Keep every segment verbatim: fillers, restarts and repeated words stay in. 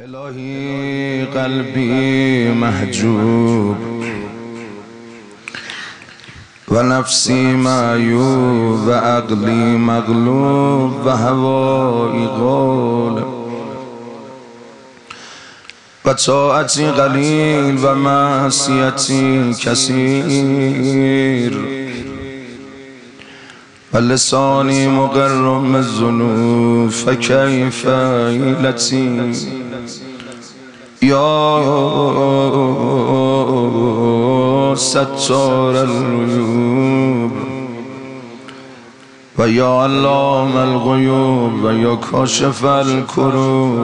الهی قلبی محجوب و نفسی معیوب و عقلی مغلوب و هوایی غالب و طاعتی قلیل و معصیتی کثیر و لسانی مقرم الذنوب فکیف حیلتی یا ستار العیوب و یا علام الغیوب و یا کاشف الکروب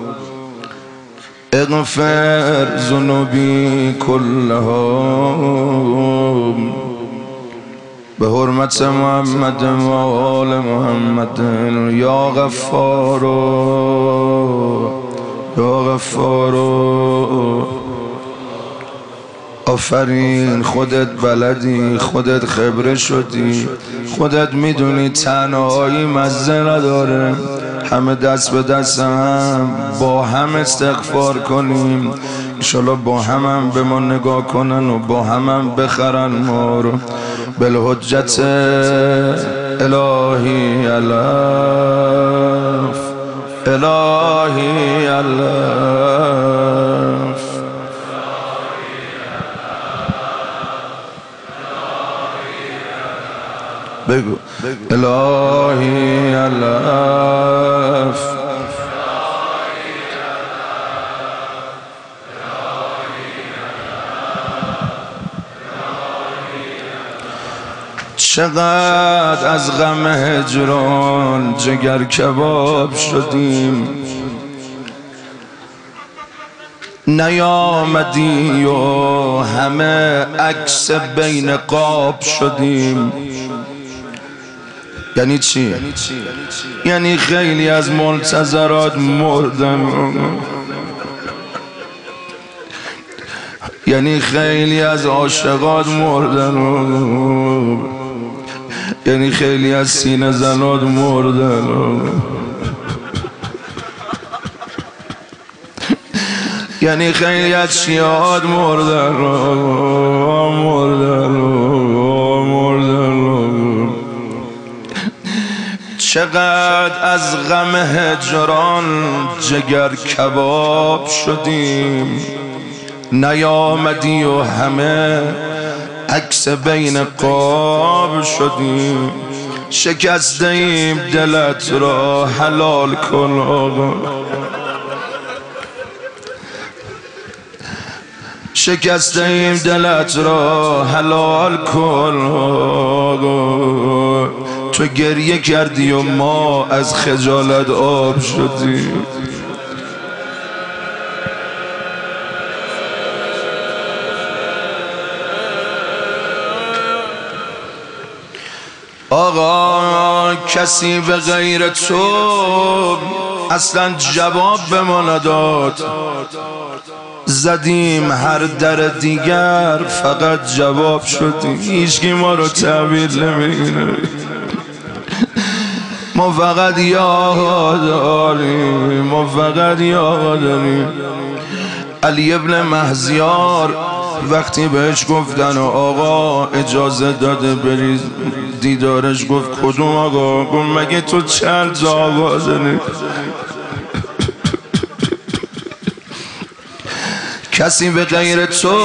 اغفر ذنوبی کلها به حرمت محمد و آل محمد یا غفار یا غفار. آفرین، خودت بلدی، خودت خبره شدی، خودت میدونی تنهایی مزه نداره. همه دست به دست هم با هم استغفار کنیم، انشالله با هم هم به ما نگاه کنن و با هم هم بخرن ما رو. بالحجت الهی الف الهی الف بگو الهی الف چقدر از غم هجران جگر کباب شدیم، نیامدی و همه عکس بین قاب شدیم. یعنی چی؟ یعنی خیلی از منتظرات مردن، یعنی خیلی از عاشقات مردن، یعنی خیلی از سینه زنات مردن، یعنی خیلی از شیعات مردن مردن مردن. چقدر از غم هجران جگر کباب شدیم، نیامدی و همه عکس بین قاب شدیم. شکسته ایم دلت را حلال کن آقا، شکسته ایم دلت را حلال کن آقا. تو گریه کردی و ما از خجالت آب شدیم. آقا کسی به غیر تو اصلا جواب به ما نداد، زدیم هر در دیگر فقط جواب شدیم. هیچکی ما رو تعبیر نمیگیره، ما فقط یاد داریم، ما فقط یاد داریم. علی ابن مهزیار وقتی بهش گفتن آقا اجازه داده بری دیدارش، گفت کدوم آقا؟ گفت مگه تو چند تا آقا داری؟ کسی به غیر تو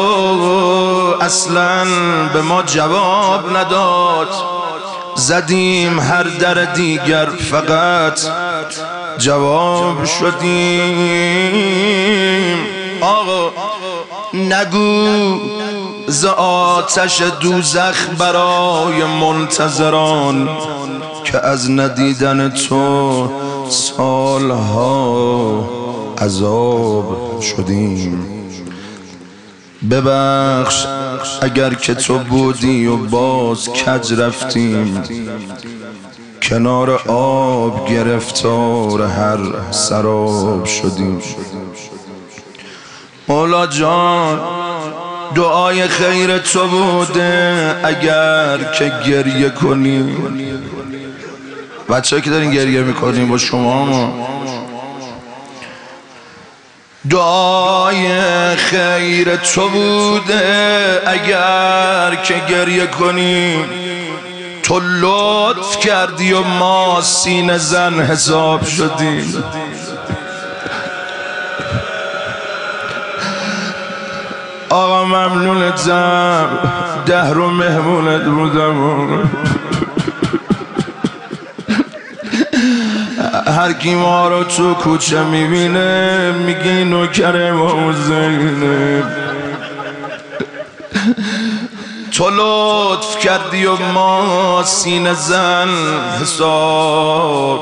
اصلا به ما جواب نداد، زدیم هر در دیگر فقط جواب شدیم. آقا نگو ز آتش دوزخ برای منتظران که از ندیدن تو سالها عذاب شدیم. ببخش اگر که تو بودی و باز کج رفتیم، کنار آب گرفتار هر سراب شدیم. مولا جان دعای خیر تو بوده اگر که گریه کنی. بچه که دارین گریه میکنیم با شما، ما دعای خیر تو بوده اگر که گریه کنیم، تو لطف کردی و ما سینه زن حساب شدیم. آقا ممنونتم، ده رو مهمونت بودم. هر کی ما رو تو کوچه میبینه میگه نوکر امام حسینه. تو لطف کردی و ما سینه زن حساب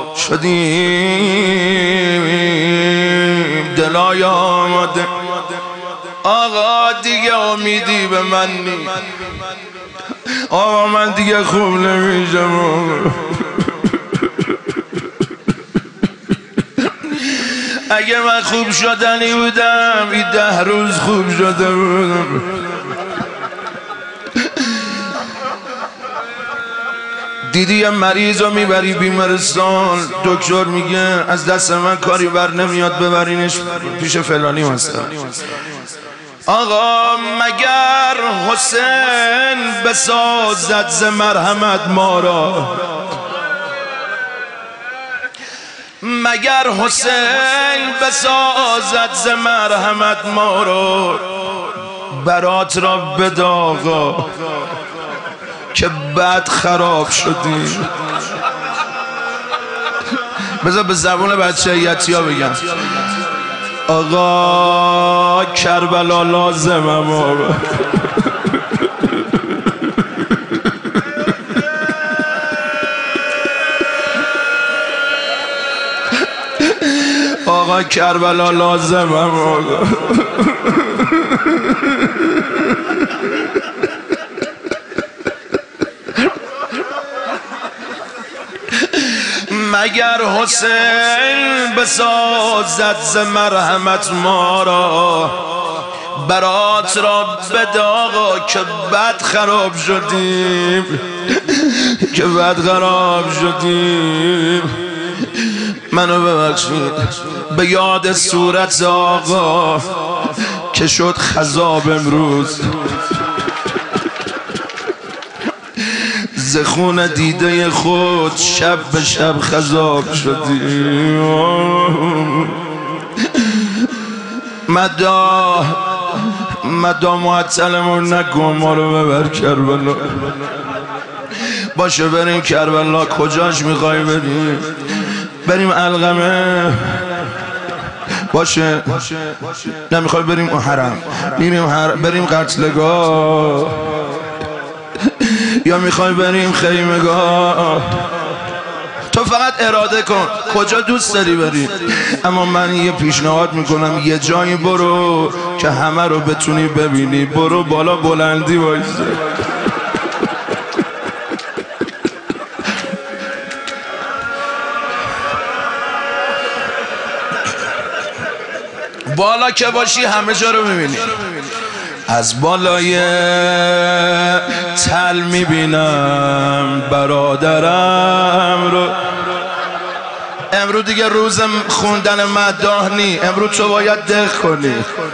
شدیم. دلای آماده آقا دیگه امیدی به من نی. آقا من دیگه خوب نمیشم. اگه من خوب شدنی بودم این ده روز خوب شده بودم. دیدی یه مریض رو میبری بیمارستان، دکتر میگه از دست من کاری بر نمیاد، ببرینش پیش فلانی هستم. آقا مگر حسین بسازد ز مرحمت ما را، مگر حسین بسازد ز مرحمت ما را، برات را بداغا که بد خراب شدیم. بذار به زبون بچه یتیا بگم. آقا کربلا لازمه ما. آقا کربلا لازمه ما. مگر حسین بسازد ز مرحمت ما را، برات را بداغا که بد خراب شدیم، که بد خراب شدیم. منو ببخشید به یاد صورت آقا که شد خضاب امروز، ز خون دیده خود شب به شب خضاب شدیم. مدا مدا معطلمون نکن، ما رو ببر کربلا. باشه بریم کربلا. کجاش میخوای بریم؟ بریم علقمه. باشه نمیخوای بریم حرم؟ بریم قتلگاه. یا میخوای بریم خیمگاه؟ تو فقط اراده کن کجا دوست داری بری. اما من یه پیشنهاد میکنم، یه جایی برو که همه رو بتونی ببینی. برو بالا بلندی وایسه. بالا که باشی همه جا رو میبینی. از بالای تل میبینم برادرم رو. امرو دیگه روز خوندن مداح نی، امرو تو باید دق کنی.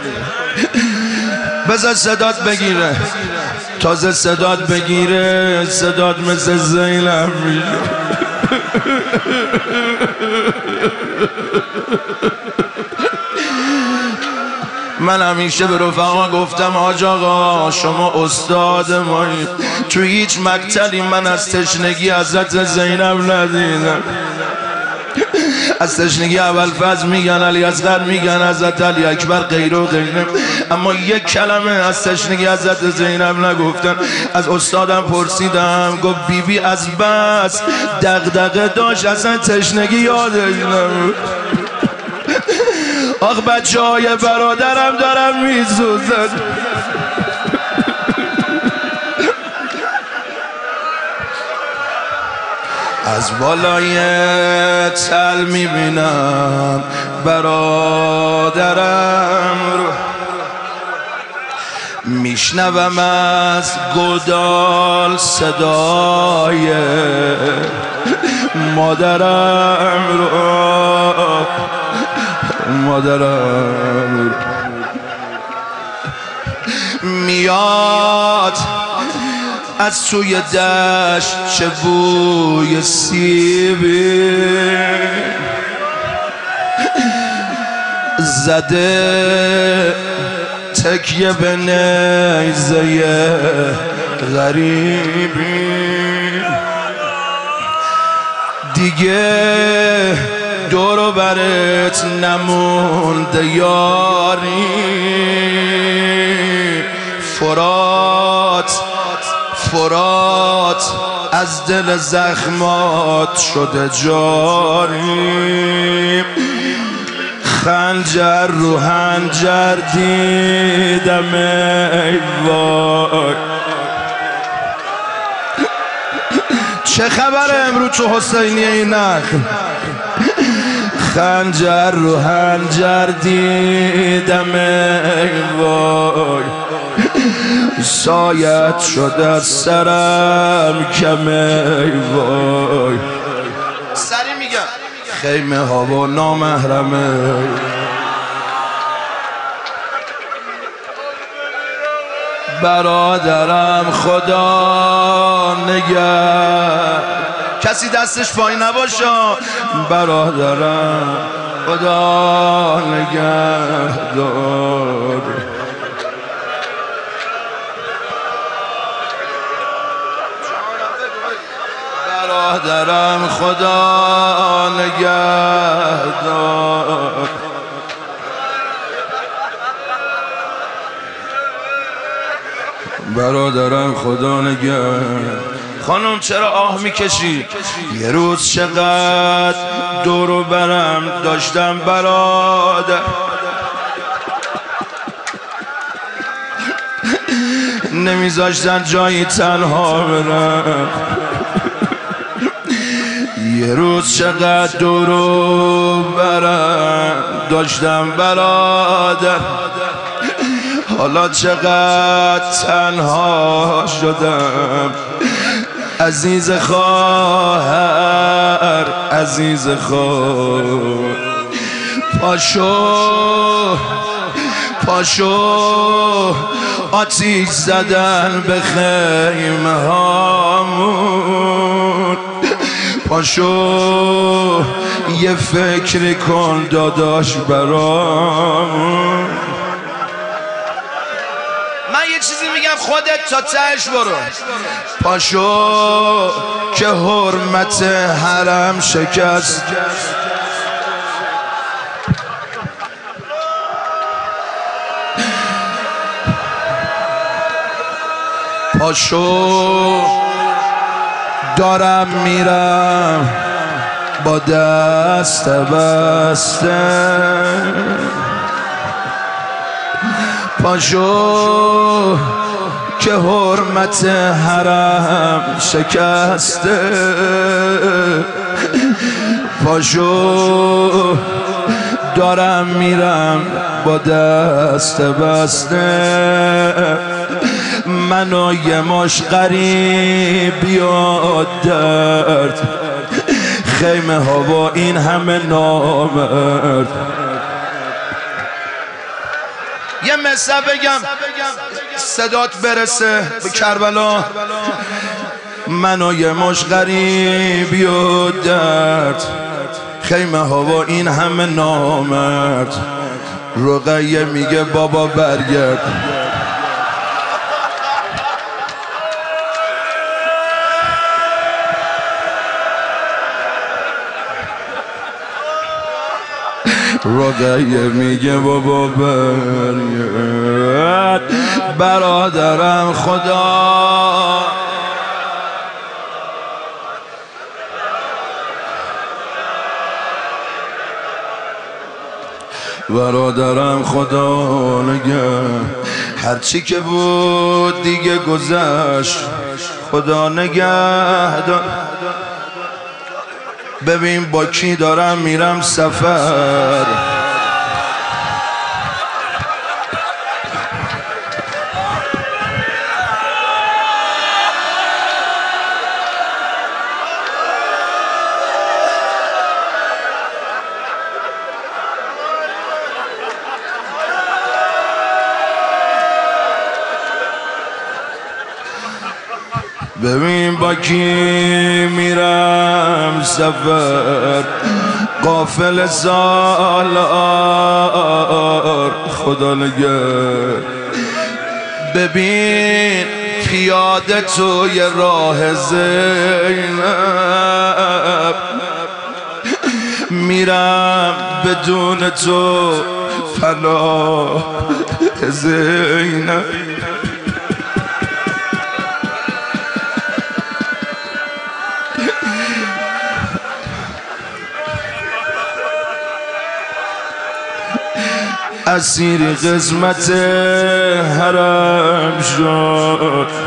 بذار صدات بگیره. تازه صدات بگیره صدات مثل زینب میشه. من همیشه به رفقا گفتم حاج آقا شما استاد مایی، تو هیچ مقتلی من از تشنگی حضرت زینب ندیدم. از تشنگی ابوالفضل میگن، علی اصغر میگن، حضرت علی اکبر، غیره و غیره، اما یک کلمه از تشنگی حضرت زینب نگفتن. از استادم پرسیدم، گفت بیبی بی از بس دغدغه داشت اصلا تشنگی یادش نبود. آخ بچه های برادرم دارم میسوزن. از بالای تل میبینم برادرم رو، میشنوم از گودال صدای مادرم رو. مادرم میاد از سوی دشت چه بوی سیبی زده تکیه به نیزه غریبی دیگه دور و برت نمونده یاری فرات فرات از دل زخمات شده جاری خنجر رو هنجر دیدم ای وای چه خبره امروز تو حسینیه این نخل خنجر رو هنجر دیدم ای وای سایت شده از سرم کم ای وای سری میگم خیمه ها و نامحرمه برادرم خدا نگه کسی دستش پایین نباشه برادرم خدا نگه دار برادرم خدا نگه دار برادرم خدا نگه. خانم چرا آه میکشی؟ یه روز چقدر دور و برم داشتم برادر نمیذاشتن جایی تنها برم یه روز چقدر دور و برم داشتم برادر حالا چقدر تنها شدم عزیز خواهر عزیز خواهر پاشو پاشو آتیش زدن به خیمه هامون پاشو یه فکری کن داداش برامون یه چیزی میگم خودت تا تهش برو پاشو که حرمت حرم شکست پاشو دارم میرم با دست بسته پاشو که حرمت حرم شکسته پاشو دارم میرم با دست بسته منو یه مش غریبی و درد خیمه ها با این همه نامرد یه مثل بگم صدات برسه به کربلا منو یه مش غریبی و درد خیمه ها با این همه نامرد رقیه میگه بابا برگرد رقیه میگه بابا برگرد برادرم خدا برادرم خدا نگه هرچی که بود دیگه گذشت خدا نگه دار ببین با کی دارم میرم سفر ببین با کی میرم سفر قافل سالار خدا نگر. ببین پیاده توی راه زینب میرم بدون تو فنا زینب. اسیر قسمت حرم شد